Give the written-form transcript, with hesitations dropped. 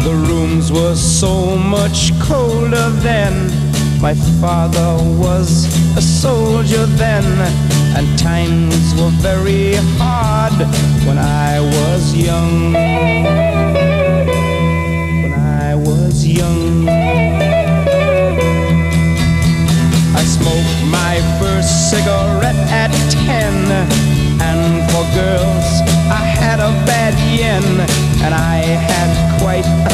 The rooms were so much colder then. My father was a soldier then, and times were very hard when I was young. When I was young, I smoked my first cigarette at 10, and for girls I had a bad yen, and I had quite